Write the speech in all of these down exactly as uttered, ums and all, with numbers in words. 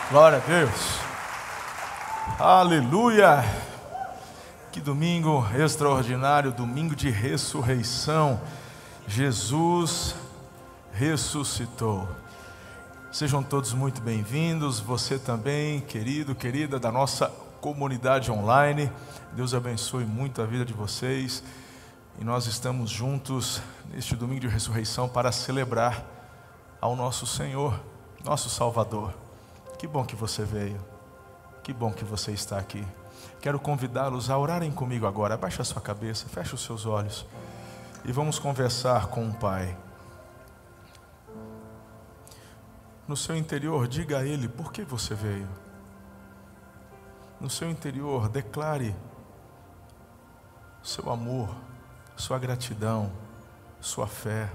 Glória a Deus. Aleluia. Que domingo extraordinário, domingo de ressurreição. Jesus ressuscitou. Sejam todos muito bem-vindos, você também, querido, querida da nossa comunidade online. Deus abençoe muito a vida de vocês. E nós estamos juntos neste domingo de ressurreição para celebrar ao nosso Senhor, nosso Salvador. Que bom que você veio, que bom que você está aqui. Quero convidá-los a orarem comigo agora. Abaixe a sua cabeça, feche os seus olhos e vamos conversar com o Pai. No seu interior, diga a Ele por que você veio. No seu interior, declare seu amor, sua gratidão, sua fé.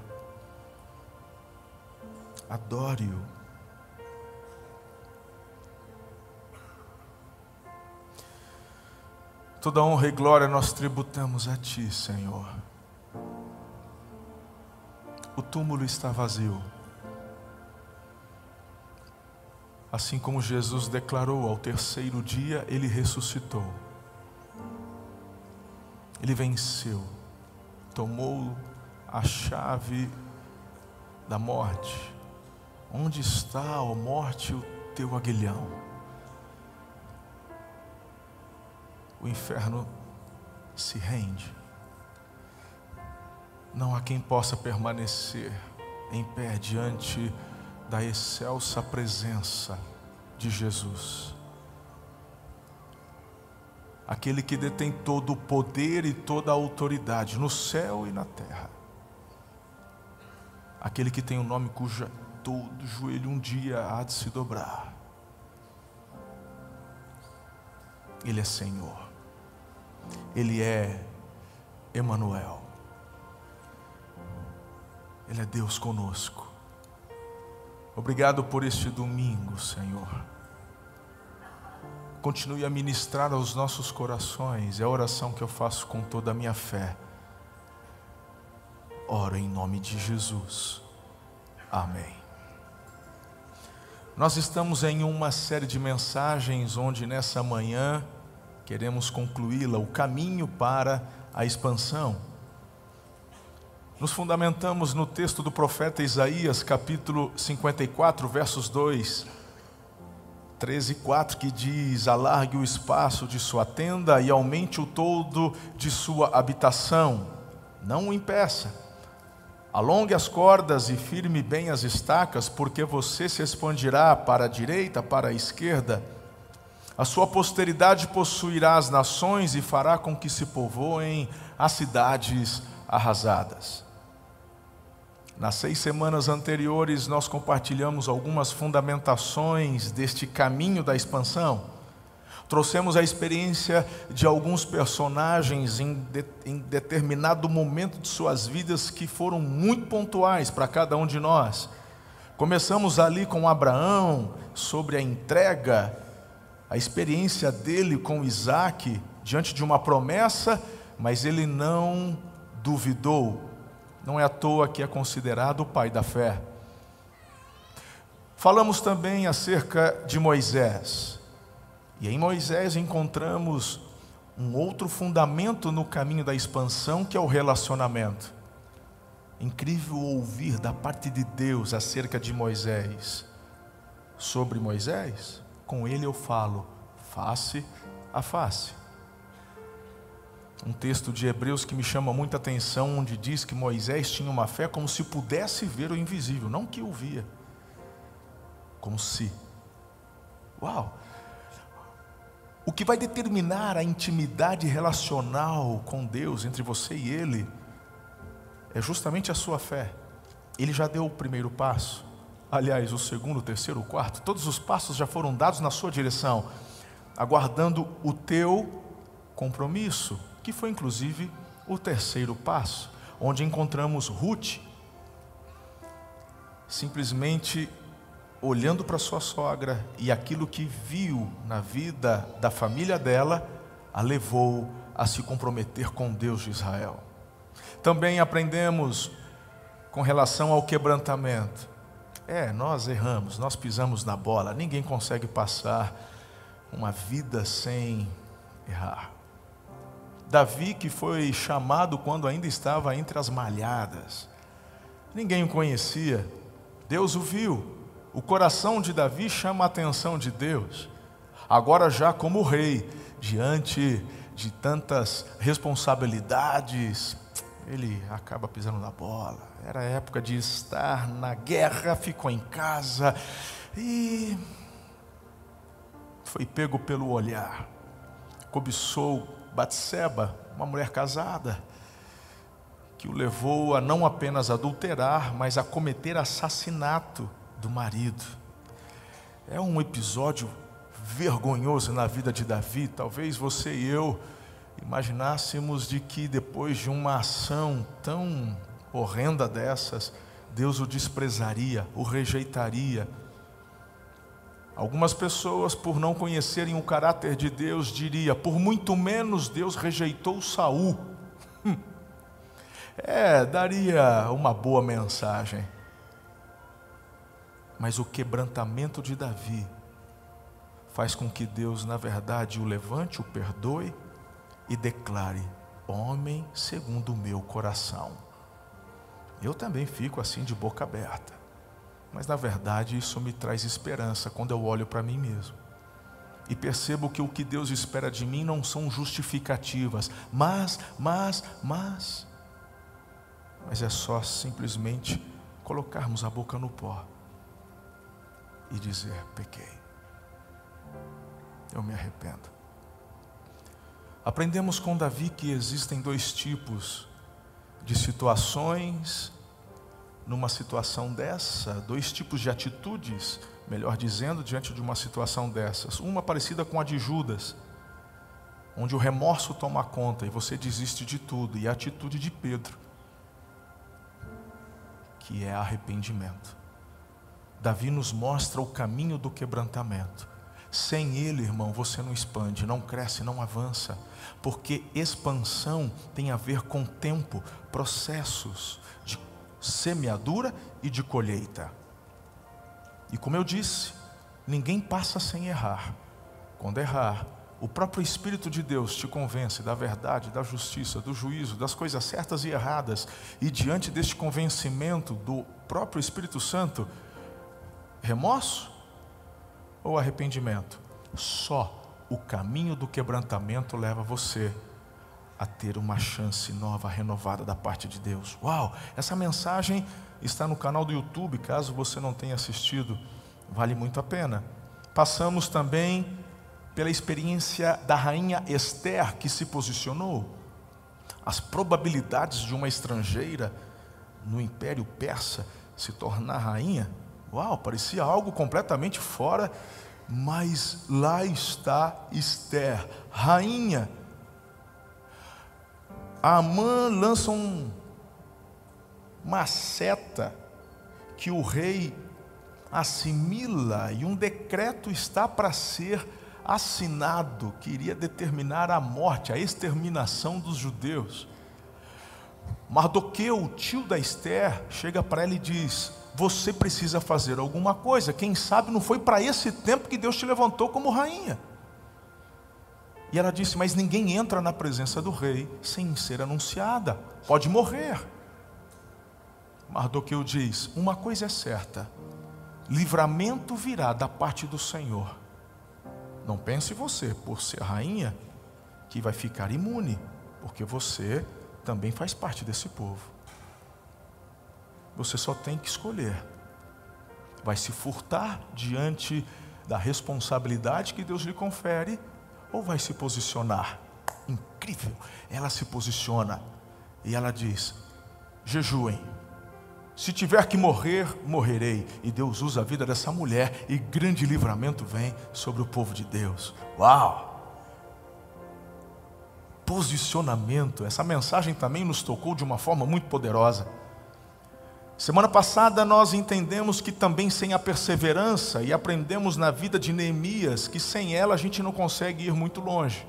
Adore-o. Toda honra e glória nós tributamos a Ti, Senhor. O túmulo está vazio. Assim como Jesus declarou, ao terceiro dia Ele ressuscitou. Ele venceu, tomou a chave da morte. Onde está, ó morte, o teu aguilhão? O inferno se rende. Não há quem possa permanecer em pé diante da excelsa presença de Jesus. Aquele que detém todo o poder e toda a autoridade no céu e na terra. Aquele que tem um nome cuja todo joelho um dia há de se dobrar. Ele é Senhor. Ele é Emanuel. Ele é Deus conosco. Obrigado por este domingo, Senhor. Continue a ministrar aos nossos corações. É a oração que eu faço com toda a minha fé. Oro em nome de Jesus. Amém. Nós estamos em uma série de mensagens onde nessa manhã queremos concluí-la, o caminho para a expansão. Nos fundamentamos no texto do profeta Isaías, capítulo cinquenta e quatro, versos dois, treze e quatro, que diz: alargue o espaço de sua tenda e aumente o todo de sua habitação, não o impeça. Alongue as cordas e firme bem as estacas, porque você se expandirá para a direita, para a esquerda. A sua posteridade possuirá as nações e fará com que se povoem as cidades arrasadas. Nas seis semanas anteriores nós compartilhamos algumas fundamentações deste caminho da expansão. Trouxemos a experiência de alguns personagens em, de, em determinado momento de suas vidas que foram muito pontuais para cada um de nós. Começamos ali com Abraão, sobre a entrega, a experiência dele com Isaac, diante de uma promessa, mas ele não duvidou. Não é à toa que é considerado o pai da fé. Falamos também acerca de Moisés. E em Moisés encontramos um outro fundamento no caminho da expansão, que é o relacionamento. Incrível ouvir da parte de Deus acerca de Moisés. Sobre Moisés, com ele eu falo face a face. Um texto de Hebreus que me chama muita atenção, onde diz que Moisés tinha uma fé como se pudesse ver o invisível, não que o via, como se. Uau! O que vai determinar a intimidade relacional com Deus, entre você e Ele, é justamente a sua fé. Ele já deu o primeiro passo. Aliás, o segundo, o terceiro, o quarto, todos os passos já foram dados na sua direção, aguardando o teu compromisso, que foi inclusive o terceiro passo, onde encontramos Ruth, simplesmente olhando para sua sogra, e aquilo que viu na vida da família dela, a levou a se comprometer com Deus de Israel. Também aprendemos com relação ao quebrantamento. É, nós erramos, nós pisamos na bola. Ninguém consegue passar uma vida sem errar. Davi, que foi chamado quando ainda estava entre as malhadas, ninguém o conhecia, Deus o viu. O coração de Davi chama a atenção de Deus. Agora já como rei, diante de tantas responsabilidades, ele acaba pisando na bola. Era a época de estar na guerra, ficou em casa e foi pego pelo olhar. Cobiçou Batseba, uma mulher casada, que o levou a não apenas adulterar, mas a cometer assassinato do marido. É um episódio vergonhoso na vida de Davi. Talvez você e eu imaginássemos de que depois de uma ação tão horrenda dessas, Deus o desprezaria, o rejeitaria. Algumas pessoas, por não conhecerem o caráter de Deus, diriam: por muito menos Deus rejeitou Saul. É, daria uma boa mensagem. Mas o quebrantamento de Davi faz com que Deus, na verdade, o levante, o perdoe e declare: homem segundo o meu coração. Eu também fico assim de boca aberta, mas na verdade isso me traz esperança quando eu olho para mim mesmo e percebo que o que Deus espera de mim não são justificativas, mas, mas, mas, mas é só simplesmente colocarmos a boca no pó e dizer: pequei, eu me arrependo. Aprendemos com Davi que existem dois tipos de situações numa situação dessa, dois tipos de atitudes, melhor dizendo, diante de uma situação dessas. Uma parecida com a de Judas, onde o remorso toma conta e você desiste de tudo, e a atitude de Pedro, que é arrependimento. Davi nos mostra o caminho do quebrantamento. Sem ele, irmão, você não expande, não cresce, não avança, porque expansão tem a ver com tempo, processos de semeadura e de colheita. E como eu disse, ninguém passa sem errar. Quando errar, o próprio Espírito de Deus te convence da verdade, da justiça, do juízo, das coisas certas e erradas, e diante deste convencimento do próprio Espírito Santo, remorso ou arrependimento? Só o caminho do quebrantamento leva você a ter uma chance nova, renovada da parte de Deus. Uau! Essa mensagem está no canal do YouTube, caso você não tenha assistido, vale muito a pena. Passamos também pela experiência da rainha Esther, que se posicionou. As probabilidades de uma estrangeira no Império Persa se tornar rainha, uau, parecia algo completamente fora, mas lá está Esther, rainha. Amã lança um, uma seta que o rei assimila, e um decreto está para ser assinado, que iria determinar a morte, a exterminação dos judeus. Mardoqueu, o tio da Esther, chega para ela e diz: você precisa fazer alguma coisa, quem sabe não foi para esse tempo que Deus te levantou como rainha. E ela disse: mas ninguém entra na presença do rei sem ser anunciada, pode morrer. Mardoqueu diz: uma coisa é certa, livramento virá da parte do Senhor. Não pense você, por ser rainha, que vai ficar imune, porque você também faz parte desse povo. Você só tem que escolher. Vai se furtar diante da responsabilidade que Deus lhe confere, ou vai se posicionar? Incrível, ela se posiciona e ela diz: jejuem, se tiver que morrer, morrerei. E Deus usa a vida dessa mulher e grande livramento vem sobre o povo de Deus. Uau! Posicionamento, essa mensagem também nos tocou de uma forma muito poderosa. Semana passada nós entendemos que também sem a perseverança, e aprendemos na vida de Neemias, que sem ela a gente não consegue ir muito longe.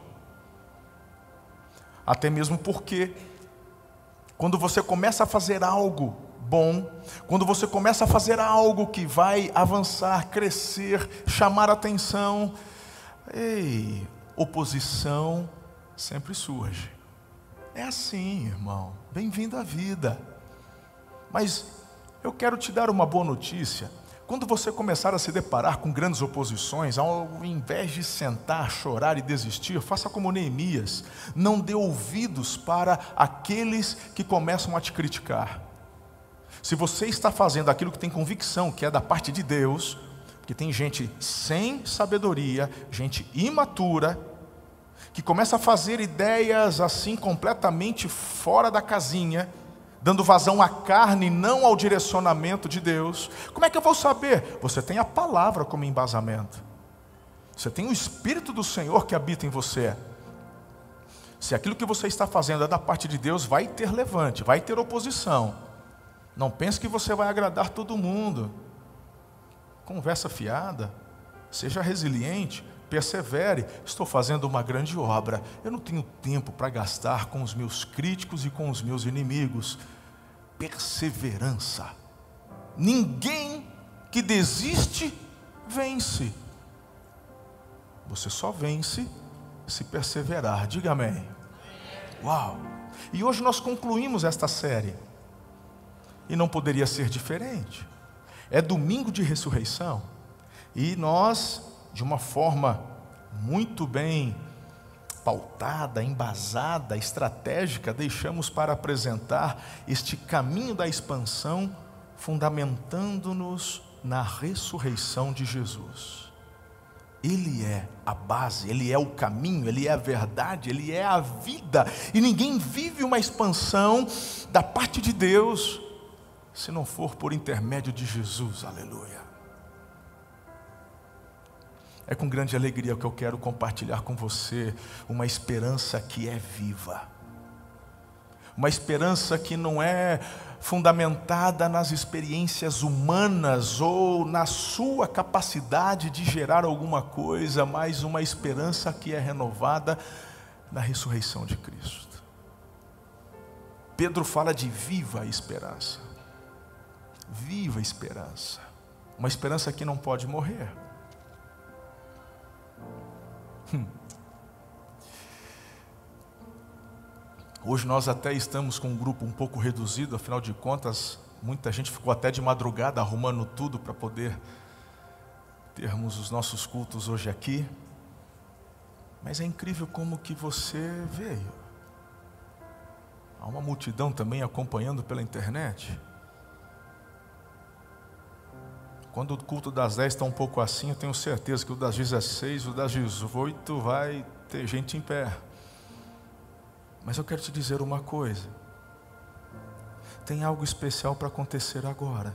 Até mesmo porque, quando você começa a fazer algo bom, quando você começa a fazer algo que vai avançar, crescer, chamar atenção, ei, oposição sempre surge. É assim, irmão, bem-vindo à vida. Mas eu quero te dar uma boa notícia. Quando você começar a se deparar com grandes oposições, ao invés de sentar, chorar e desistir, faça como Neemias, não dê ouvidos para aqueles que começam a te criticar. Se você está fazendo aquilo que tem convicção, que é da parte de Deus, porque tem gente sem sabedoria, gente imatura, que começa a fazer ideias assim completamente fora da casinha, dando vazão à carne, não ao direcionamento de Deus. Como é que eu vou saber? Você tem a palavra como embasamento. Você tem o Espírito do Senhor que habita em você. Se aquilo que você está fazendo é da parte de Deus, vai ter levante, vai ter oposição. Não pense que você vai agradar todo mundo. Conversa fiada, seja resiliente, persevere. Estou fazendo uma grande obra. Eu não tenho tempo para gastar com os meus críticos e com os meus inimigos. Perseverança. Ninguém que desiste, vence. Você só vence se perseverar. Diga amém. Uau! E hoje nós concluímos esta série. E não poderia ser diferente. É domingo de ressurreição. E nós, de uma forma muito bem pautada, embasada, estratégica, deixamos para apresentar este caminho da expansão, fundamentando-nos na ressurreição de Jesus. Ele é a base, Ele é o caminho, Ele é a verdade, Ele é a vida. E ninguém vive uma expansão da parte de Deus se não for por intermédio de Jesus. Aleluia. É com grande alegria que eu quero compartilhar com você uma esperança que é viva. Uma esperança que não é fundamentada nas experiências humanas ou na sua capacidade de gerar alguma coisa, mas uma esperança que é renovada na ressurreição de Cristo. Pedro fala de viva esperança. Viva esperança. Uma esperança que não pode morrer. Hum. Hoje nós até estamos com um grupo um pouco reduzido, afinal de contas, muita gente ficou até de madrugada arrumando tudo para poder termos os nossos cultos hoje aqui. Mas é incrível como que você veio. Há uma multidão também acompanhando pela internet. Quando o culto das dez está um pouco assim, eu tenho certeza que o das dezesseis, o das dezoito vai ter gente em pé. Mas eu quero te dizer uma coisa. Tem algo especial para acontecer agora.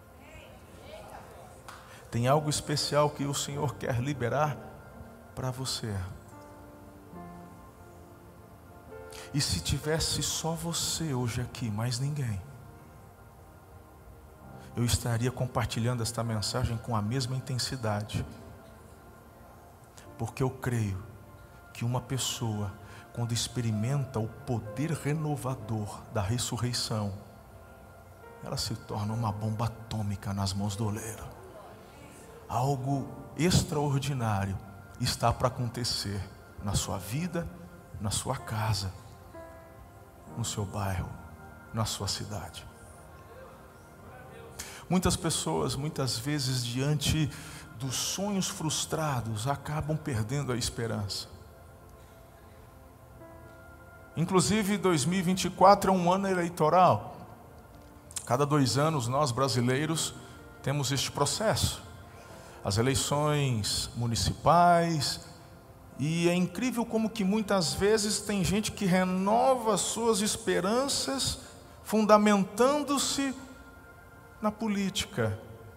Tem algo especial que o Senhor quer liberar para você. E se tivesse só você hoje aqui, mais ninguém, eu estaria compartilhando esta mensagem com a mesma intensidade. Porque eu creio que uma pessoa, quando experimenta o poder renovador da ressurreição, ela se torna uma bomba atômica nas mãos do oleiro. Algo extraordinário está para acontecer na sua vida, na sua casa, no seu bairro, na sua cidade. Muitas pessoas, muitas vezes, diante dos sonhos frustrados, acabam perdendo a esperança. Inclusive, dois mil e vinte e quatro é um ano eleitoral. Cada dois anos, nós brasileiros temos este processo. As eleições municipais. E é incrível como que muitas vezes tem gente que renova suas esperanças fundamentando-se na política.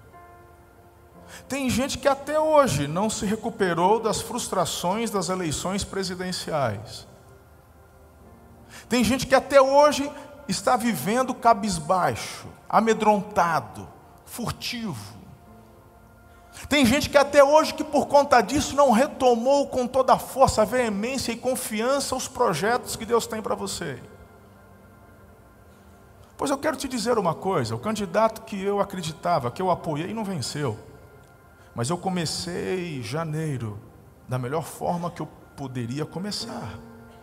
Tem gente que até hoje não se recuperou das frustrações das eleições presidenciais. Tem gente que até hoje está vivendo cabisbaixo, amedrontado, furtivo. Tem gente que até hoje que por conta disso não retomou com toda a força, veemência e confiança os projetos que Deus tem para você. Pois eu quero te dizer uma coisa, o candidato que eu acreditava, que eu apoiei, não venceu. Mas eu comecei janeiro da melhor forma que eu poderia começar.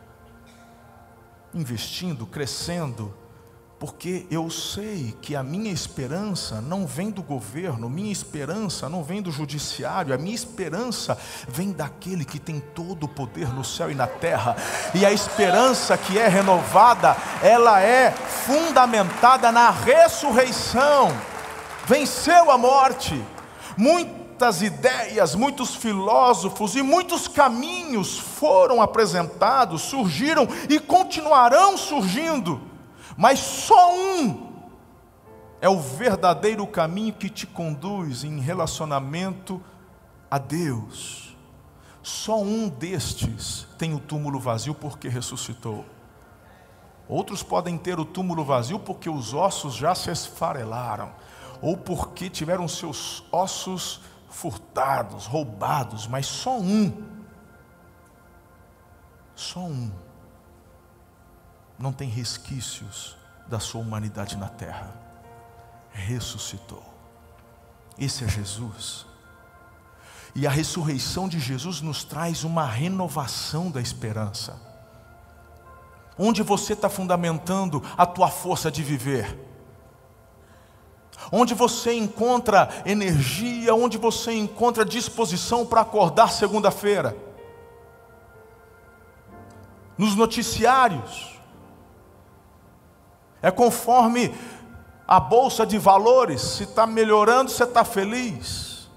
Investindo, crescendo, porque eu sei que a minha esperança não vem do governo, minha esperança não vem do judiciário, a minha esperança vem daquele que tem todo o poder no céu e na terra. E a esperança que é renovada, ela é fundamentada na ressurreição. Venceu a morte. Muitas ideias, muitos filósofos e muitos caminhos foram apresentados, surgiram e continuarão surgindo. Mas só um é o verdadeiro caminho que te conduz em relacionamento a Deus. Só um destes tem o túmulo vazio porque ressuscitou. Outros podem ter o túmulo vazio porque os ossos já se esfarelaram, ou porque tiveram seus ossos furtados, roubados, mas só um, só um, não tem resquícios da sua humanidade na terra. Ressuscitou. Esse é Jesus. E a ressurreição de Jesus nos traz uma renovação da esperança. Onde você está fundamentando a tua força de viver? Onde você encontra energia, onde você encontra disposição para acordar segunda-feira? Nos noticiários? É conforme a bolsa de valores, se está melhorando, você está feliz.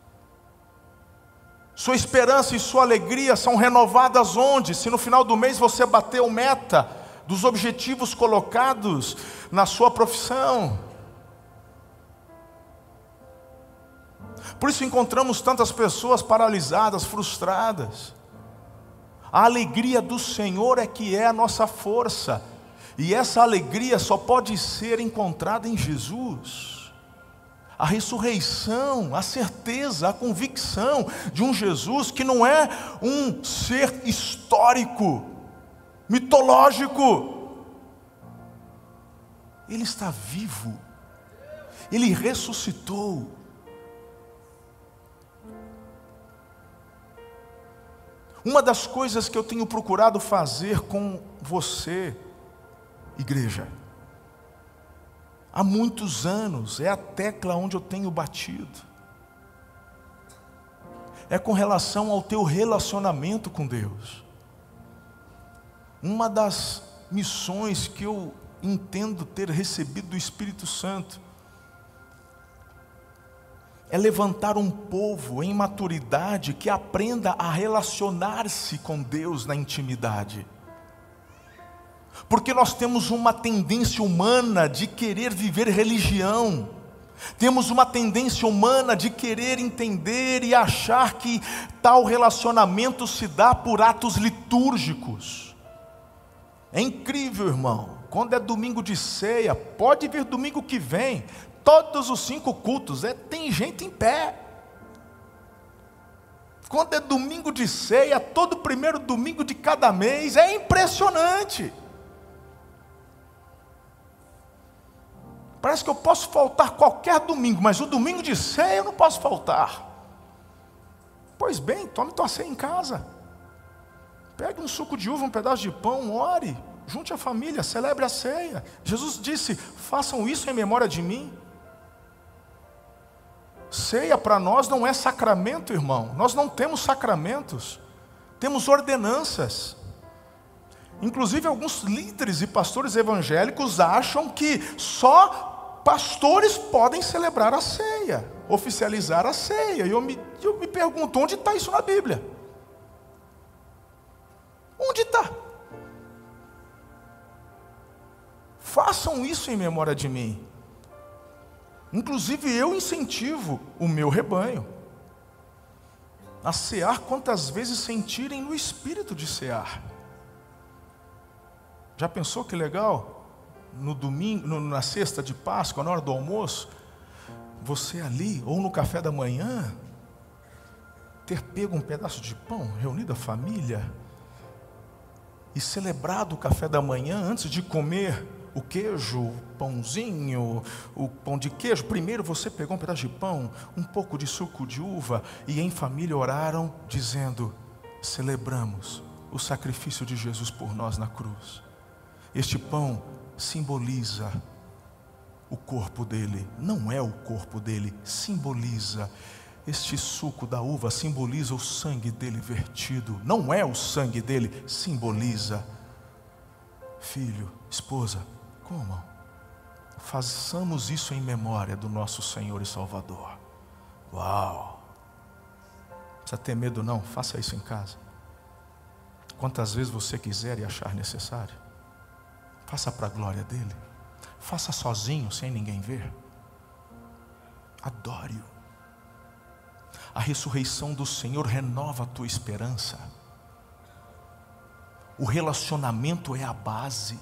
Sua esperança e sua alegria são renovadas onde? Se no final do mês você bateu meta dos objetivos colocados na sua profissão. Por isso encontramos tantas pessoas paralisadas, frustradas. A alegria do Senhor é que é a nossa força. E essa alegria só pode ser encontrada em Jesus. A ressurreição, a certeza, a convicção de um Jesus que não é um ser histórico, mitológico. Ele está vivo. Ele ressuscitou. Uma das coisas que eu tenho procurado fazer com você, igreja, há muitos anos, é a tecla onde eu tenho batido, é com relação ao teu relacionamento com Deus. Uma das missões que eu entendo ter recebido do Espírito Santo é levantar um povo em maturidade que aprenda a relacionar-se com Deus na intimidade. Porque nós temos uma tendência humana de querer viver religião. Temos uma tendência humana de querer entender e achar que tal relacionamento se dá por atos litúrgicos. É incrível, irmão. Quando é domingo de ceia, pode vir domingo que vem, todos os cinco cultos, é, tem gente em pé. Quando é domingo de ceia, todo primeiro domingo de cada mês, é impressionante. Parece que eu posso faltar qualquer domingo, mas o domingo de ceia eu não posso faltar. Pois bem, tome tua ceia em casa. Pegue um suco de uva, um pedaço de pão, ore, junte a família, celebre a ceia. Jesus disse, façam isso em memória de mim. Ceia para nós não é sacramento, irmão. Nós não temos sacramentos, temos ordenanças. Inclusive alguns líderes e pastores evangélicos acham que só pastores podem celebrar a ceia, oficializar a ceia. E eu me, eu me pergunto, onde está isso na Bíblia? Onde está? Façam isso em memória de mim. Inclusive eu incentivo o meu rebanho a cear quantas vezes sentirem no espírito de cear. Já pensou que legal? No domingo, no, na sexta de Páscoa, na hora do almoço, você ali, ou no café da manhã, ter pego um pedaço de pão, reunido a família, e celebrado o café da manhã antes de comer o queijo, o pãozinho, o pão de queijo. Primeiro você pegou um pedaço de pão, um pouco de suco de uva, e em família oraram dizendo: celebramos o sacrifício de Jesus por nós na cruz. Este pão simboliza o corpo dele, não é o corpo dele, simboliza. Este suco da uva simboliza o sangue dele vertido, não é o sangue dele, simboliza. Filho, esposa, comam, façamos isso em memória do nosso Senhor e Salvador. Uau! Não precisa ter medo não, faça isso em casa, quantas vezes você quiser e achar necessário. Faça para a glória dele, faça sozinho, sem ninguém ver. Adore-o. A ressurreição do Senhor renova a tua esperança. O relacionamento é a base.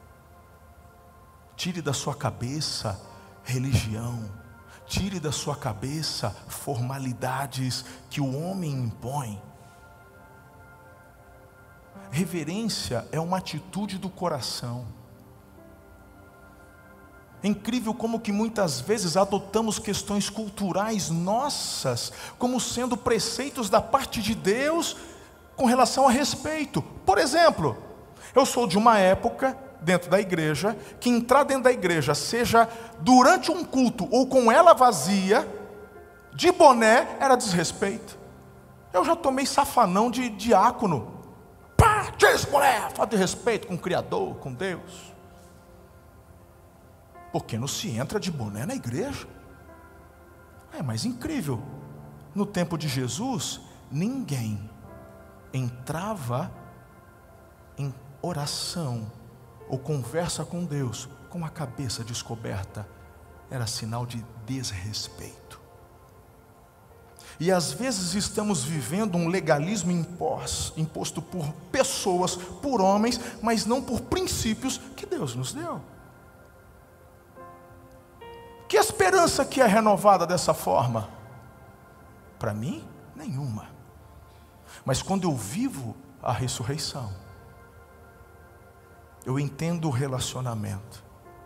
Tire da sua cabeça religião, tire da sua cabeça formalidades que o homem impõe. Reverência é uma atitude do coração. É incrível como que muitas vezes adotamos questões culturais nossas como sendo preceitos da parte de Deus com relação a respeito. Por exemplo, eu sou de uma época dentro da igreja que entrar dentro da igreja, seja durante um culto ou com ela vazia, de boné, era desrespeito. Eu já tomei safanão de diácono. Pá, tira esse boné, falta de respeito com o Criador, com Deus. Porque não se entra de boné na igreja. É, mas incrível, no tempo de Jesus, ninguém entrava em oração ou conversa com Deus com a cabeça descoberta. Era sinal de desrespeito. E às vezes estamos vivendo um legalismo imposto por pessoas, por homens, mas não por princípios que Deus nos deu. Que esperança que é renovada dessa forma? Para mim, nenhuma. Mas quando eu vivo a ressurreição, eu entendo o relacionamento,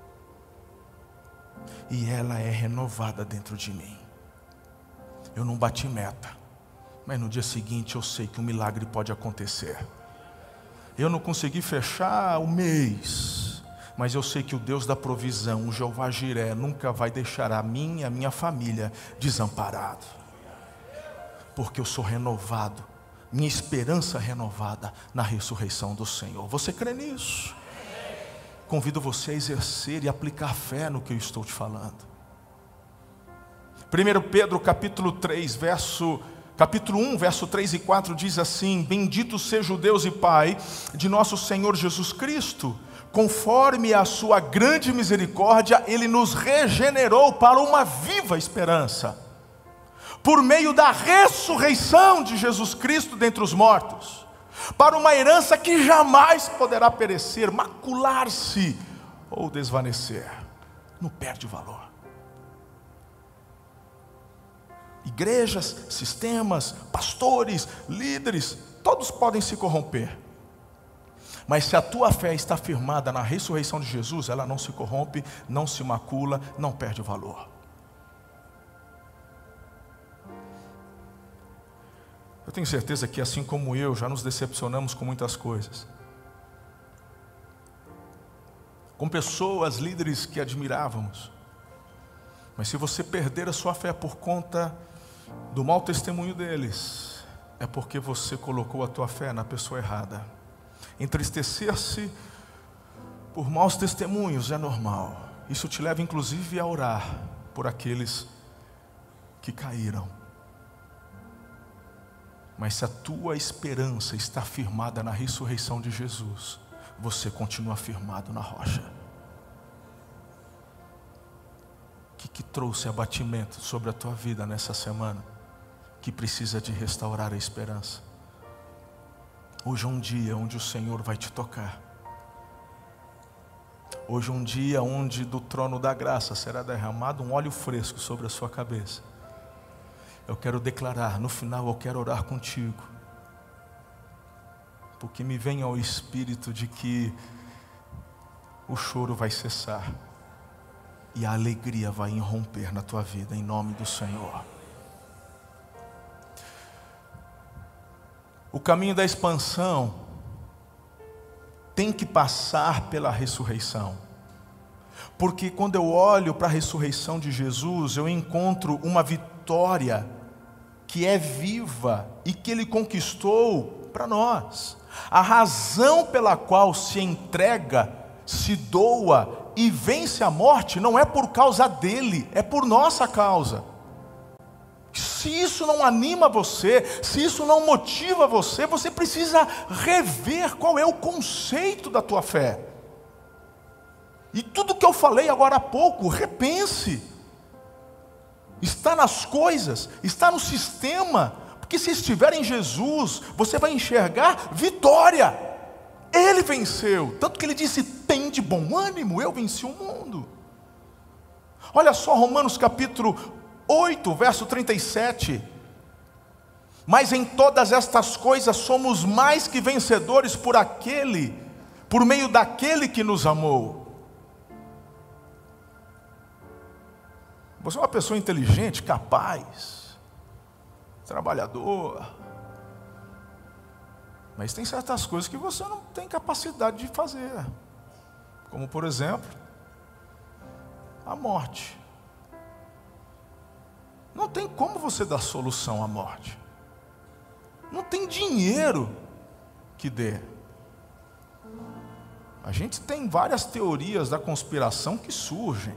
e ela é renovada dentro de mim. Eu não bati meta, mas no dia seguinte eu sei que um milagre pode acontecer. Eu não consegui fechar o mês, mas eu sei que o Deus da provisão, o Jeová Jiré, nunca vai deixar a mim e a minha família desamparado, porque eu sou renovado, minha esperança renovada na ressurreição do Senhor. Você crê nisso? Convido você a exercer e aplicar fé no que eu estou te falando. primeiro Pedro capítulo três, verso, capítulo um, verso três e quatro diz assim: bendito seja o Deus e Pai de nosso Senhor Jesus Cristo, conforme a sua grande misericórdia, Ele nos regenerou para uma viva esperança, por meio da ressurreição de Jesus Cristo dentre os mortos, para uma herança que jamais poderá perecer, macular-se ou desvanecer. Não perde valor. Igrejas, sistemas, pastores, líderes, todos podem se corromper. Mas se a tua fé está firmada na ressurreição de Jesus, ela não se corrompe, não se macula, não perde valor. Eu tenho certeza que assim como eu, já nos decepcionamos com muitas coisas. Com pessoas, líderes que admirávamos. Mas se você perder a sua fé por conta do mau testemunho deles, é porque você colocou a tua fé na pessoa errada. Entristecer-se por maus testemunhos é normal. Isso te leva inclusive a orar por aqueles que caíram. Mas se a tua esperança está firmada na ressurreição de Jesus, você continua firmado na rocha. O que, que trouxe abatimento sobre a tua vida nessa semana, que precisa de restaurar a esperança? Hoje é um dia onde o Senhor vai te tocar. Hoje é um dia onde do trono da graça será derramado um óleo fresco sobre a sua cabeça. Eu quero declarar, no final eu quero orar contigo, porque me vem ao espírito de que o choro vai cessar e a alegria vai irromper na tua vida, em nome do Senhor. O caminho da expansão tem que passar pela ressurreição, porque quando eu olho para a ressurreição de Jesus, eu encontro uma vitória que é viva e que Ele conquistou para nós. A razão pela qual se entrega, se doa e vence a morte não é por causa dele, é por nossa causa. Se isso não anima você, se isso não motiva você, você precisa rever qual é o conceito da tua fé. E tudo que eu falei agora há pouco, repense. Está nas coisas, está no sistema, porque se estiver em Jesus, você vai enxergar vitória. Ele venceu, tanto que ele disse: tem de bom ânimo, eu venci o mundo. Olha só Romanos capítulo oito, verso trinta e sete. Mas em todas estas coisas somos mais que vencedores por aquele, por meio daquele que nos amou. Você é uma pessoa inteligente, capaz, trabalhador, mas tem certas coisas que você não tem capacidade de fazer, como por exemplo, a morte. Não tem como você dar solução à morte. Não tem dinheiro que dê. A gente tem várias teorias da conspiração que surgem,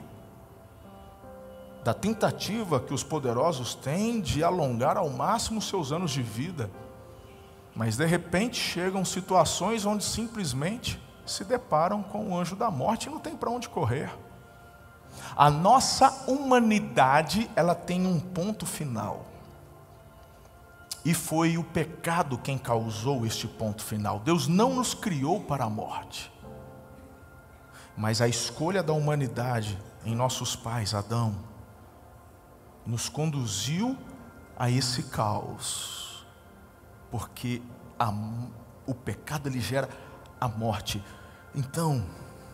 da tentativa que os poderosos têm de alongar ao máximo seus anos de vida, mas de repente chegam situações onde simplesmente se deparam com o anjo da morte e não tem para onde correr. A nossa humanidade, ela tem um ponto final, e foi o pecado quem causou este ponto final. Deus não nos criou para a morte, mas a escolha da humanidade em nossos pais, Adão, nos conduziu a esse caos, porque a, o pecado ele gera a morte. Então,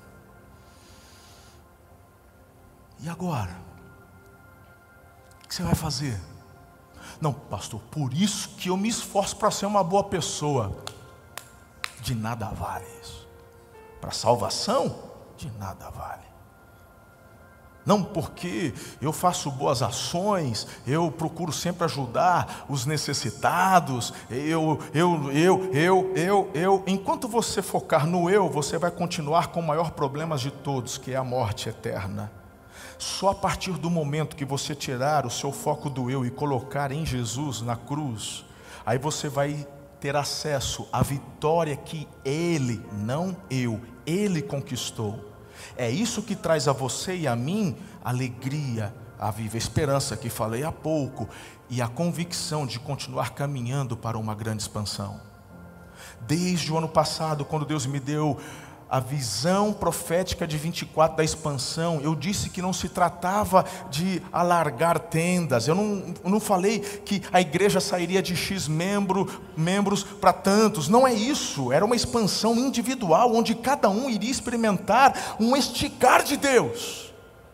e agora? O que você vai fazer? Não, pastor, por isso que eu me esforço para ser uma boa pessoa. De nada vale isso. Para salvação, de nada vale. Não, porque eu faço boas ações, eu procuro sempre ajudar os necessitados, eu, eu, eu, eu, eu, eu. Enquanto você focar no eu, você vai continuar com o maior problema de todos, que é a morte eterna. Só a partir do momento que você tirar o seu foco do eu e colocar em Jesus na cruz, aí você vai ter acesso à vitória que Ele, não eu, Ele conquistou. É isso que traz a você e a mim alegria, a viva esperança que falei há pouco, e a convicção de continuar caminhando para uma grande expansão. Desde o ano passado, quando Deus me deu a visão profética de vinte e quatro da expansão, eu disse que não se tratava de alargar tendas. Eu não, eu não falei que a igreja sairia de X membro, membros para tantos. Não é isso. Era uma expansão individual, onde cada um iria experimentar um esticar de Deus,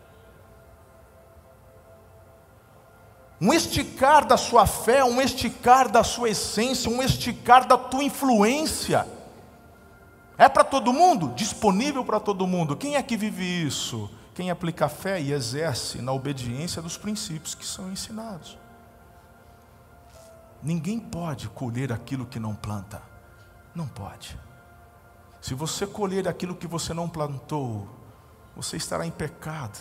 um esticar da sua fé, um esticar da sua essência, um esticar da tua influência. É para todo mundo? Disponível para todo mundo. Quem é que vive isso? Quem aplica a fé e exerce na obediência dos princípios que são ensinados. Ninguém pode colher aquilo que não planta. Não pode. Se você colher aquilo que você não plantou, você estará em pecado.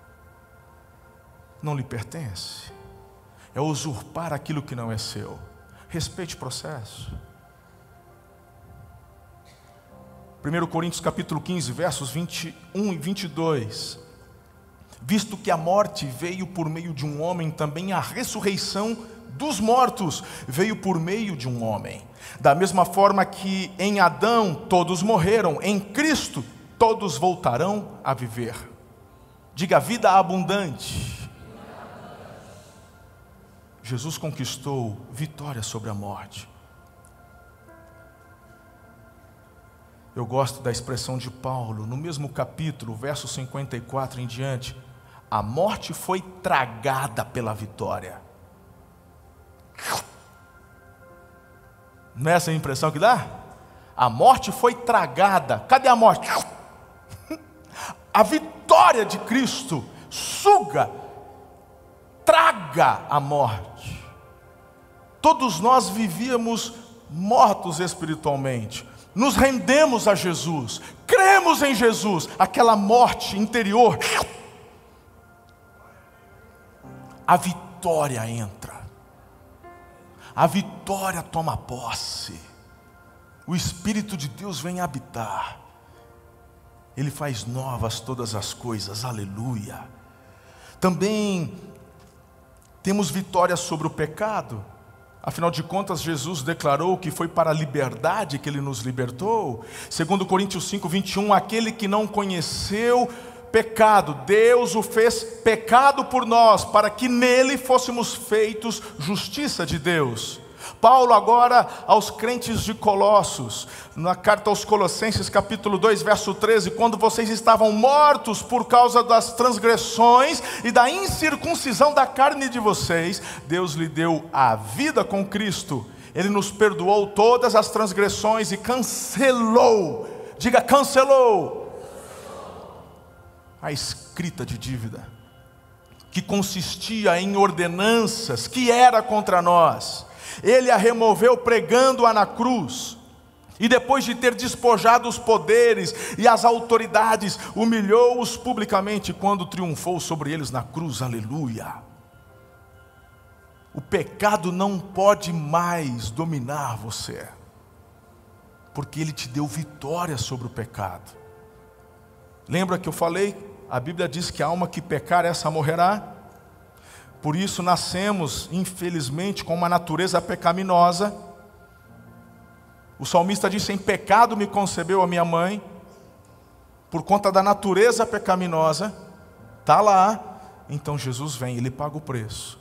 Não lhe pertence. É usurpar aquilo que não é seu. Respeite o processo. primeiro Coríntios capítulo quinze, versos vinte e um e vinte e dois. Visto que a morte veio por meio de um homem, também a ressurreição dos mortos veio por meio de um homem. Da mesma forma que em Adão todos morreram, em Cristo todos voltarão a viver. Diga: vida abundante. Jesus conquistou vitória sobre a morte. Eu gosto da expressão de Paulo, no mesmo capítulo, verso cinquenta e quatro em diante: a morte foi tragada pela vitória. Não é essa a impressão que dá? A morte foi tragada. Cadê a morte? A vitória de Cristo suga, traga a morte. Todos nós vivíamos mortos espiritualmente. Nos rendemos a Jesus, cremos em Jesus. Aquela morte interior, a vitória entra. A vitória toma posse. O Espírito de Deus vem habitar. Ele faz novas todas as coisas, aleluia. Também temos vitória sobre o pecado. Afinal de contas, Jesus declarou que foi para a liberdade que Ele nos libertou. Segundo Coríntios cinco, vinte e um, aquele que não conheceu pecado, Deus o fez pecado por nós, para que nele fôssemos feitos justiça de Deus. Paulo agora aos crentes de Colossos, na carta aos Colossenses capítulo dois, verso treze, quando vocês estavam mortos por causa das transgressões e da incircuncisão da carne de vocês, Deus lhe deu a vida com Cristo. Ele nos perdoou todas as transgressões e cancelou, diga cancelou, a escrita de dívida, que consistia em ordenanças, que era contra nós. Ele a removeu pregando-a na cruz, e depois de ter despojado os poderes e as autoridades, humilhou-os publicamente quando triunfou sobre eles na cruz, aleluia. O pecado não pode mais dominar você, porque Ele te deu vitória sobre o pecado. Lembra que eu falei? A Bíblia diz que a alma que pecar, essa morrerá. Por isso nascemos, infelizmente, com uma natureza pecaminosa. O salmista diz: em pecado me concebeu a minha mãe. Por conta da natureza pecaminosa, está lá. Então Jesus vem, Ele paga o preço.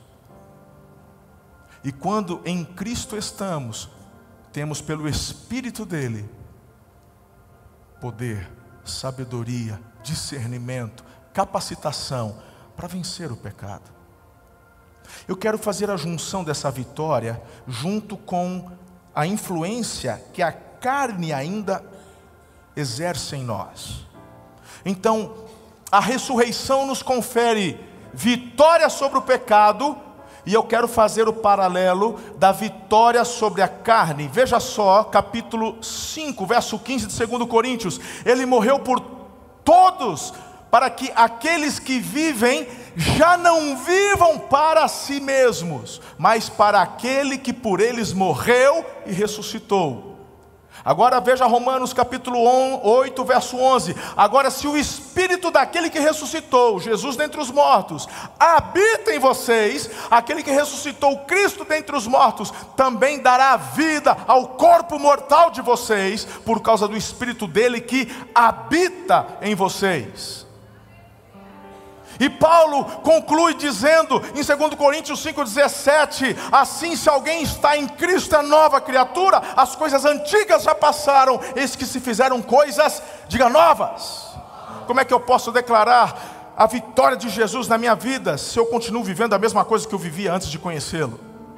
E quando em Cristo estamos, temos pelo Espírito dEle poder, sabedoria, discernimento, capacitação para vencer o pecado. Eu quero fazer a junção dessa vitória junto com a influência que a carne ainda exerce em nós. Então, a ressurreição nos confere vitória sobre o pecado, e eu quero fazer o paralelo da vitória sobre a carne. Veja só, capítulo cinco, verso quinze de dois Coríntios. Ele morreu por todos, para que aqueles que vivem já não vivam para si mesmos, mas para aquele que por eles morreu e ressuscitou. Agora veja Romanos capítulo oito, verso onze. Agora, se o Espírito daquele que ressuscitou Jesus dentre os mortos habita em vocês, aquele que ressuscitou Cristo dentre os mortos também dará vida ao corpo mortal de vocês, por causa do Espírito dele que habita em vocês. E Paulo conclui dizendo em dois Coríntios cinco, dezessete: assim, se alguém está em Cristo, é nova criatura, as coisas antigas já passaram, eis que se fizeram coisas, diga, novas. Como é que eu posso declarar a vitória de Jesus na minha vida, se eu continuo vivendo a mesma coisa que eu vivia antes de conhecê-lo?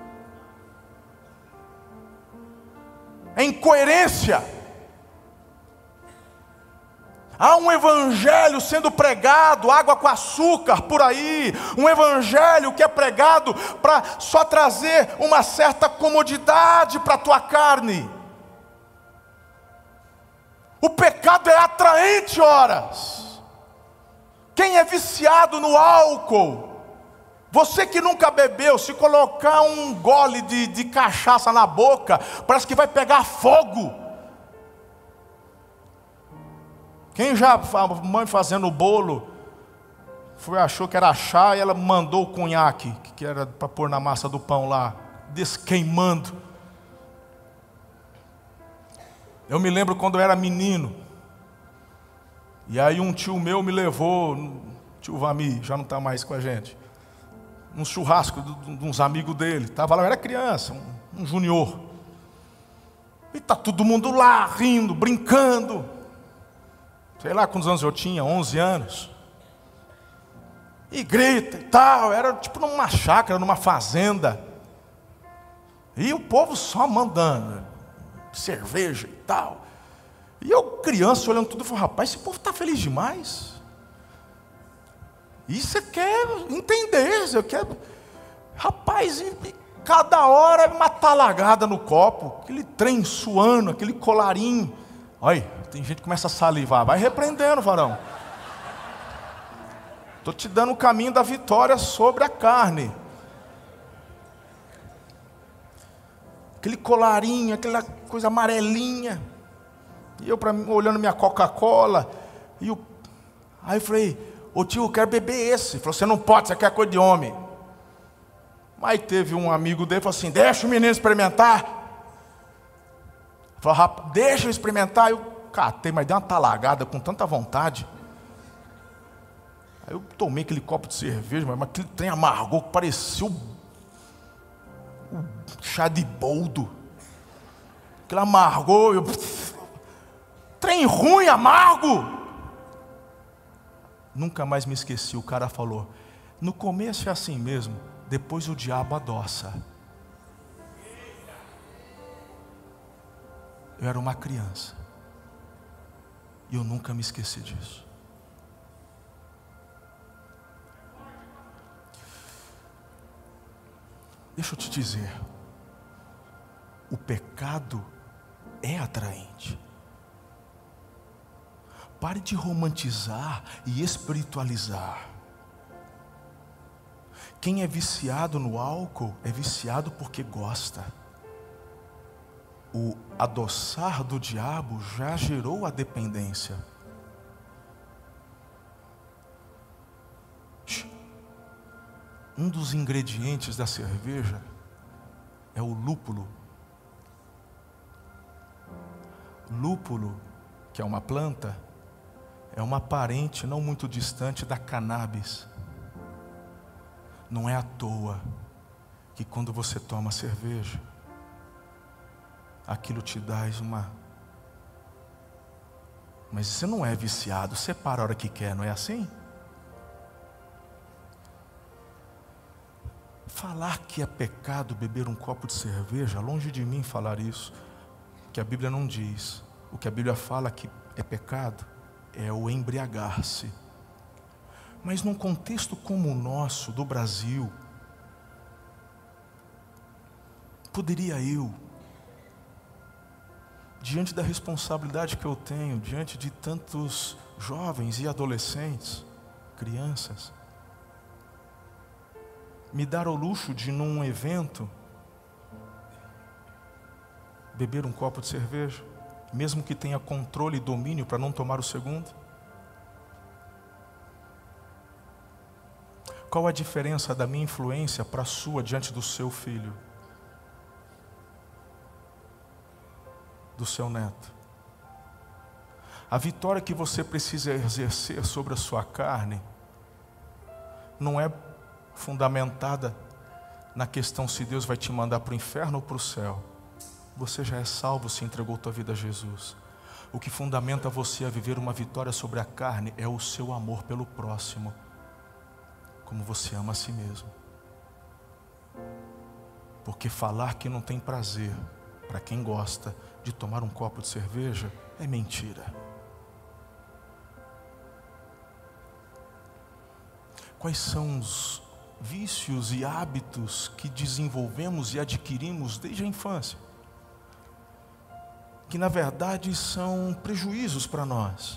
É incoerência. Há um evangelho sendo pregado, água com açúcar por aí, um evangelho que é pregado para só trazer uma certa comodidade para a tua carne. O pecado é atraente, horas. Quem é viciado no álcool, você que nunca bebeu, se colocar um gole de, de cachaça na boca, parece que vai pegar fogo. Quem já, a mãe fazendo o bolo, foi, achou que era chá, e ela mandou o cunhaque, que era para pôr na massa do pão lá, desqueimando. Eu me lembro quando eu era menino, e aí um tio meu me levou, tio Vami, já não está mais com a gente, um churrasco de, de uns amigos dele, estava lá, eu era criança, um, um junior, e está todo mundo lá, rindo, brincando. sei lá quantos anos eu tinha, onze anos. E grita e tal, era tipo numa chácara, numa fazenda. E o povo só mandando cerveja e tal. E eu, criança, olhando tudo, falei, rapaz, esse povo está feliz demais. E você quer entender, você quer... Rapaz, e cada hora uma talagada no copo, aquele trem suando, aquele colarinho. Olha, tem gente que começa a salivar, vai repreendendo, varão. Estou te dando o caminho da vitória sobre a carne. Aquele colarinho, aquela coisa amarelinha. E eu pra mim, olhando minha Coca-Cola. E o... Aí eu falei, ô tio, eu quero beber esse. Ele falou, você não pode, você quer coisa de homem. Mas teve um amigo dele, falou assim, deixa o menino experimentar. Ele falou, rapaz, deixa eu experimentar. Eu catei, mas dei uma talagada com tanta vontade. Aí eu tomei aquele copo de cerveja, mas aquele trem amargou, que parecia o, o chá de boldo. Aquele amargou, eu... trem ruim, amargo. Nunca mais me esqueci, o cara falou, no começo é assim mesmo, depois o diabo adoça. Eu era uma criança, e eu nunca me esqueci disso. Deixa eu te dizer, o pecado é atraente. Pare de romantizar e espiritualizar. Quem é viciado no álcool é viciado porque gosta. O adoçar do diabo já gerou a dependência. Um dos ingredientes da cerveja é o lúpulo. Lúpulo, que é uma planta, é uma parente não muito distante da cannabis. Não é à toa que quando você toma cerveja, aquilo te dá uma... Mas você não é viciado, você para a hora que quer, não é assim? Falar que é pecado beber um copo de cerveja, longe de mim falar isso, que a Bíblia não diz. O que a Bíblia fala que é pecado é o embriagar-se. Mas num contexto como o nosso, do Brasil, poderia eu, diante da responsabilidade que eu tenho, diante de tantos jovens e adolescentes, crianças, me dar o luxo de, num evento, beber um copo de cerveja, mesmo que tenha controle e domínio para não tomar o segundo? Qual a diferença da minha influência para a sua diante do seu filho? Do seu neto? A vitória que você precisa exercer sobre a sua carne não é fundamentada na questão se Deus vai te mandar para o inferno ou para o céu. Você já é salvo se entregou tua vida a Jesus. O que fundamenta você a viver uma vitória sobre a carne é o seu amor pelo próximo, como você ama a si mesmo. Porque falar que não tem prazer para quem gosta de tomar um copo de cerveja é mentira. Quais são os vícios e hábitos que desenvolvemos e adquirimos desde a infância, que na verdade são prejuízos para nós?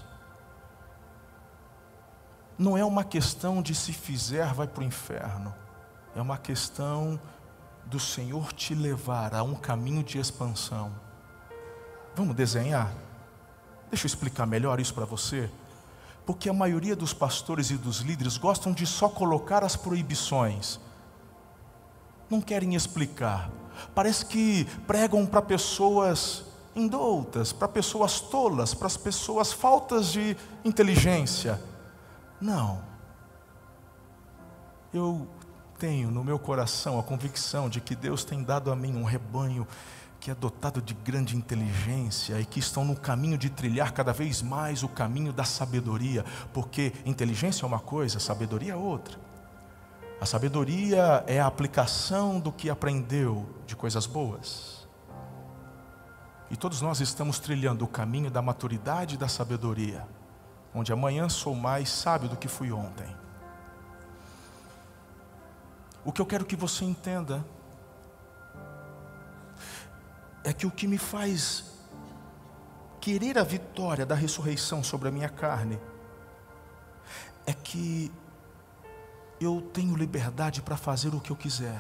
Não é uma questão de se fizer vai para o inferno, é uma questão do Senhor te levar a um caminho de expansão. Vamos desenhar? Deixa eu explicar melhor isso para você. Porque a maioria dos pastores e dos líderes gostam de só colocar as proibições. Não querem explicar. Parece que pregam para pessoas indoutas, para pessoas tolas, para as pessoas faltas de inteligência. Não. Eu tenho no meu coração a convicção de que Deus tem dado a mim um rebanho que é dotado de grande inteligência e que estão no caminho de trilhar cada vez mais o caminho da sabedoria, porque inteligência é uma coisa, sabedoria é outra. A sabedoria é a aplicação do que aprendeu de coisas boas. E todos nós estamos trilhando o caminho da maturidade e da sabedoria, onde amanhã sou mais sábio do que fui ontem. O que eu quero que você entenda é que o que me faz querer a vitória da ressurreição sobre a minha carne é que eu tenho liberdade para fazer o que eu quiser,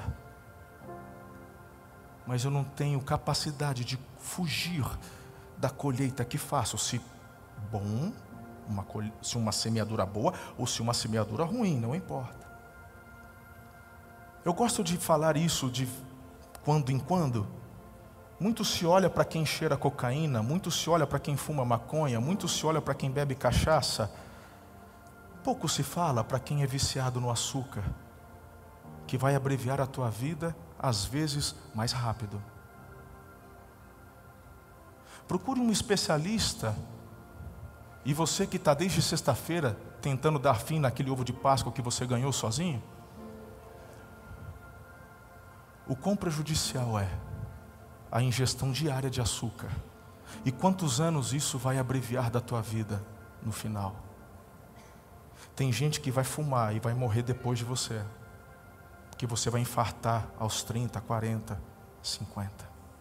mas eu não tenho capacidade de fugir da colheita que faço, se bom, uma colhe... se uma semeadura boa ou se uma semeadura ruim, não importa. Eu gosto de falar isso de quando em quando. Muito se olha para quem cheira cocaína, muito se olha para quem fuma maconha, muito se olha para quem bebe cachaça. Pouco se fala para quem é viciado no açúcar, que vai abreviar a tua vida, às vezes, mais rápido. Procure um especialista, e você que está desde sexta-feira tentando dar fim naquele ovo de Páscoa que você ganhou sozinho, o quão prejudicial é a ingestão diária de açúcar, e quantos anos isso vai abreviar da tua vida no final. Tem gente que vai fumar e vai morrer depois de você, porque você vai infartar aos trinta, quarenta, cinquenta.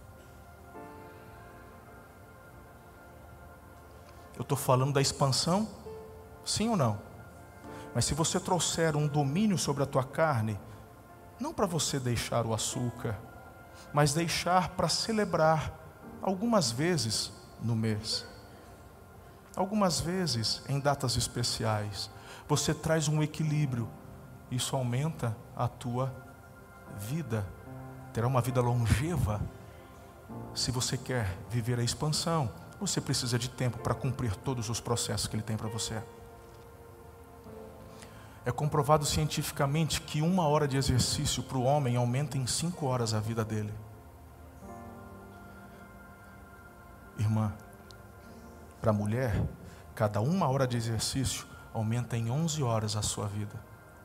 Eu estou falando da expansão, sim ou não? Mas se você trouxer um domínio sobre a tua carne, não para você deixar o açúcar, mas deixar para celebrar algumas vezes no mês, algumas vezes em datas especiais, você traz um equilíbrio, isso aumenta a tua vida, terá uma vida longeva. Se você quer viver a expansão, você precisa de tempo para cumprir todos os processos que Ele tem para você. É comprovado cientificamente que uma hora de exercício para o homem aumenta em cinco horas a vida dele. Irmã, para a mulher, cada uma hora de exercício aumenta em onze horas a sua vida.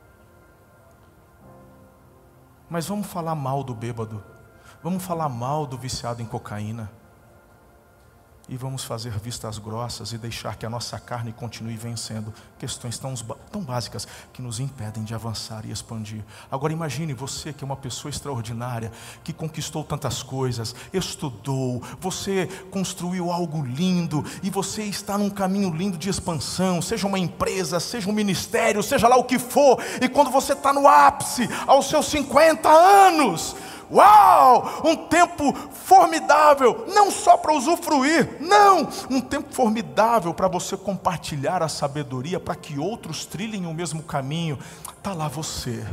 Mas vamos falar mal do bêbado, vamos falar mal do viciado em cocaína, e vamos fazer vistas grossas e deixar que a nossa carne continue vencendo questões tão, tão básicas que nos impedem de avançar e expandir. Agora imagine você que é uma pessoa extraordinária, que conquistou tantas coisas, estudou, você construiu algo lindo e você está num caminho lindo de expansão, seja uma empresa, seja um ministério, seja lá o que for, e quando você está no ápice, aos seus cinquenta anos, uau, um tempo formidável, não só para usufruir, não, um tempo formidável para você compartilhar a sabedoria, para que outros trilhem o mesmo caminho. Está lá você,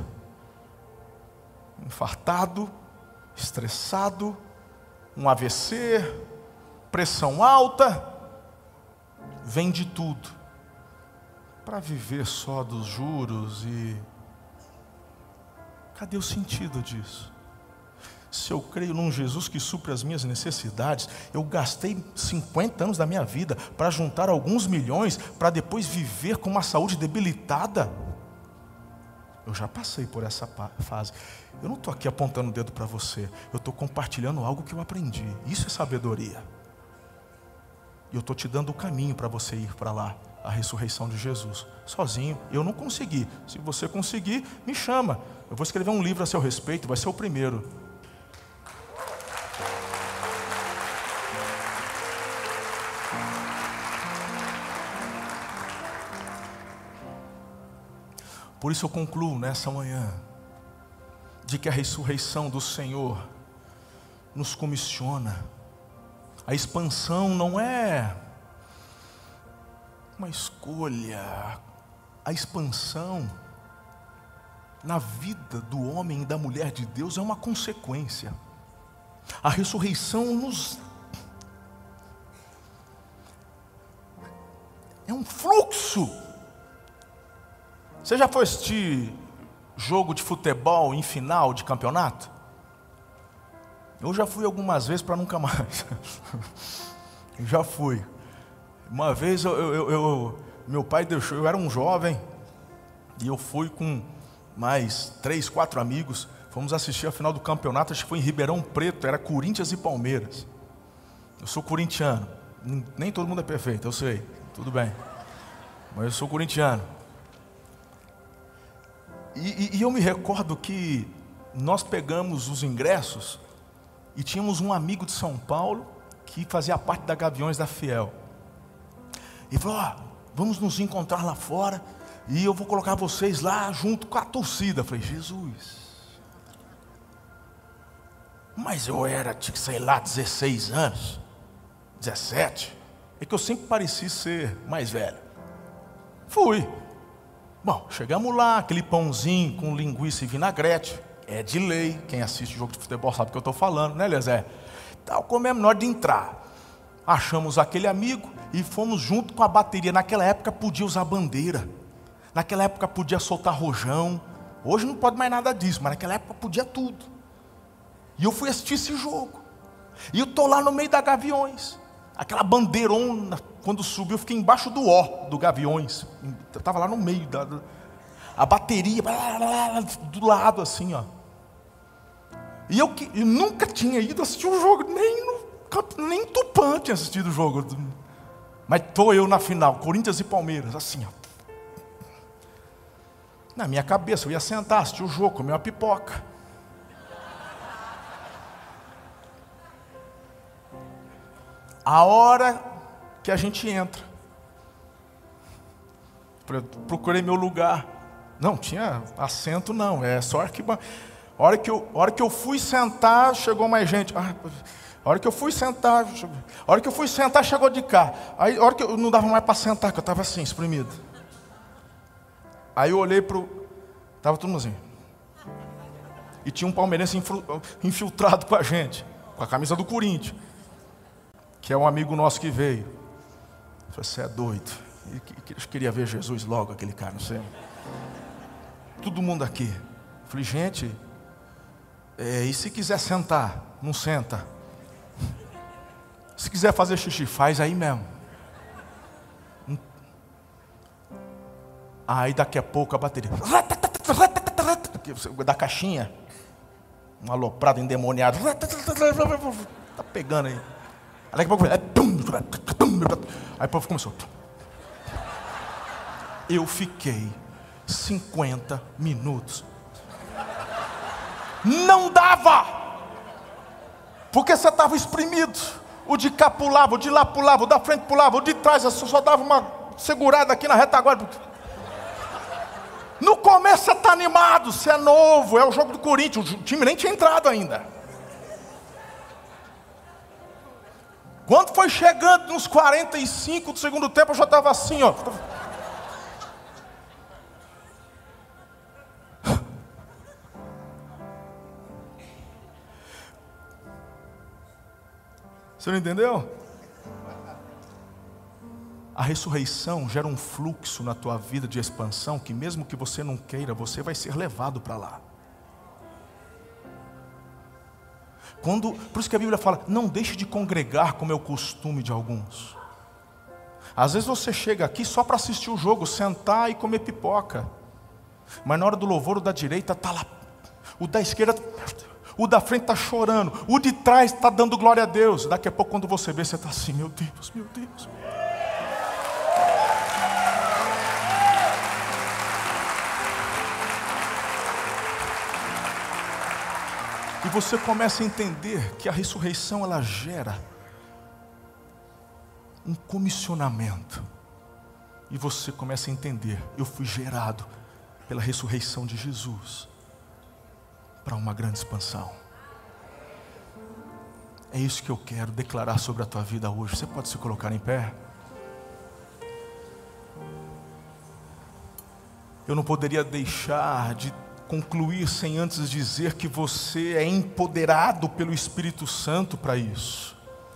infartado, estressado, um A V C, pressão alta, vende tudo, para viver só dos juros e... Cadê o sentido disso? Se eu creio num Jesus que supre as minhas necessidades, eu gastei cinquenta anos da minha vida para juntar alguns milhões, para depois viver com uma saúde debilitada. Eu já passei por essa fase. Eu não estou aqui apontando o dedo para você, eu estou compartilhando algo que eu aprendi. Isso é sabedoria. E eu estou te dando o caminho para você ir para lá, a ressurreição de Jesus. Sozinho, eu não consegui. Se você conseguir, me chama. Eu vou escrever um livro a seu respeito, vai ser o primeiro. Por isso eu concluo nessa manhã, de que a ressurreição do Senhor nos comissiona. A expansão não é uma escolha, a expansão na vida do homem e da mulher de Deus é uma consequência. A ressurreição nos é um fluxo. Você já foi assistir jogo de futebol em final de campeonato? Eu já fui algumas vezes para nunca mais. Já fui. Uma vez eu, eu, eu, meu pai deixou, eu era um jovem, e eu fui com mais três, quatro amigos, fomos assistir a final do campeonato, acho que foi em Ribeirão Preto, era Corinthians e Palmeiras. Eu sou corintiano, nem todo mundo é perfeito, eu sei, tudo bem, mas eu sou corintiano. E, e, e eu me recordo que nós pegamos os ingressos e tínhamos um amigo de São Paulo que fazia parte da Gaviões da Fiel. E falou: ó, vamos nos encontrar lá fora e eu vou colocar vocês lá junto com a torcida. Eu falei: Jesus. Mas eu era, sei lá, dezesseis anos, dezessete. É que eu sempre pareci ser mais velho. Fui. Bom, chegamos lá, aquele pãozinho com linguiça e vinagrete. É de lei, quem assiste jogo de futebol sabe o que eu estou falando, né, Lezé? Tal, comemos na hora de entrar. Achamos aquele amigo e fomos junto com a bateria. Naquela época podia usar bandeira. Naquela época podia soltar rojão. Hoje não pode mais nada disso, mas naquela época podia tudo. E eu fui assistir esse jogo. E eu estou lá no meio da Gaviões. Aquela bandeirona, quando subiu, eu fiquei embaixo do O do Gaviões. Eu estava lá no meio da... A bateria, do lado assim, ó. E eu, eu nunca tinha ido assistir um jogo, nem no nem Tupã tinha assistido o jogo. Mas estou eu na final, Corinthians e Palmeiras, assim, ó. Na minha cabeça, eu ia sentar, assistir o jogo, comer uma pipoca. A hora que a gente entra, procurei meu lugar. Não, tinha assento não, é só arquibancada. A hora que eu, a hora que eu fui sentar, chegou mais gente. Ah, a hora que eu fui sentar, a hora que eu fui sentar, chegou de cá. Aí, a hora que eu não dava mais para sentar, que eu estava assim, espremido. Aí eu olhei pro, tava todo mundo assim. E tinha um palmeirense infiltrado com a gente, com a camisa do Corinthians, que é um amigo nosso que veio. Eu falei: você é doido. Eu queria ver Jesus logo, aquele cara, não sei. Todo mundo aqui. Eu falei: gente, é, e se quiser sentar, não senta. Se quiser fazer xixi, faz aí mesmo. Aí daqui a pouco a bateria da caixinha, um aloprado endemoniado, tá pegando aí. Aí daqui a pouco, aí o povo começou. Eu fiquei cinquenta minutos. Não dava, porque você estava espremido. O de cá pulava, o de lá pulava, o da frente pulava, o de trás só dava uma segurada aqui na retaguarda. No começo você está animado, você é novo, é o jogo do Corinthians, o time nem tinha entrado ainda. Quando foi chegando nos quarenta e cinco do segundo tempo, eu já estava assim, ó. Você não entendeu? A ressurreição gera um fluxo na tua vida de expansão que mesmo que você não queira, você vai ser levado para lá. Quando, por isso que a Bíblia fala: não deixe de congregar como é o costume de alguns. Às vezes você chega aqui só para assistir o jogo, sentar e comer pipoca. Mas na hora do louvor, o da direita está lá, o da esquerda, o da frente está chorando, o de trás está dando glória a Deus. Daqui a pouco quando você vê, você está assim: meu Deus, meu Deus. E você começa a entender que a ressurreição ela gera um comissionamento. E você começa a entender: eu fui gerado pela ressurreição de Jesus para uma grande expansão. É isso que eu quero declarar sobre a tua vida hoje. Você pode se colocar em pé? Eu não poderia deixar de concluir sem antes dizer que você é empoderado pelo Espírito Santo para isso.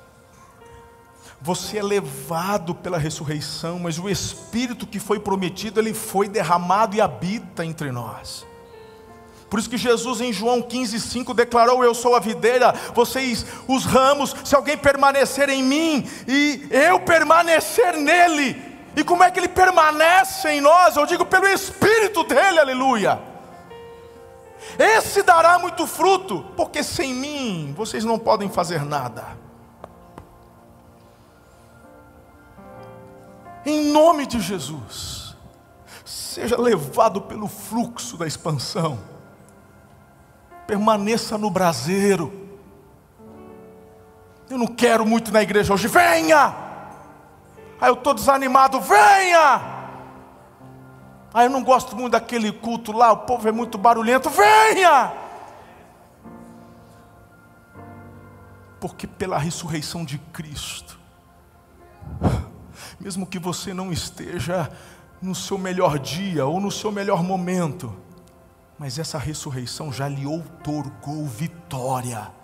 Você é levado pela ressurreição, mas o Espírito que foi prometido, ele foi derramado e habita entre nós. Por isso que Jesus em João quinze, cinco declarou: eu sou a videira, vocês os ramos. Se alguém permanecer em mim e eu permanecer nele. E como é que ele permanece em nós? Eu digo, pelo Espírito dele, aleluia. Esse dará muito fruto, porque sem mim vocês não podem fazer nada. Em nome de Jesus, seja levado pelo fluxo da expansão. Permaneça no braseiro. Eu não quero muito na igreja hoje. Venha! Aí eu estou desanimado. Venha! Aí eu não gosto muito daquele culto lá, o povo é muito barulhento. Venha! Porque pela ressurreição de Cristo, mesmo que você não esteja no seu melhor dia ou no seu melhor momento, mas essa ressurreição já lhe outorgou vitória.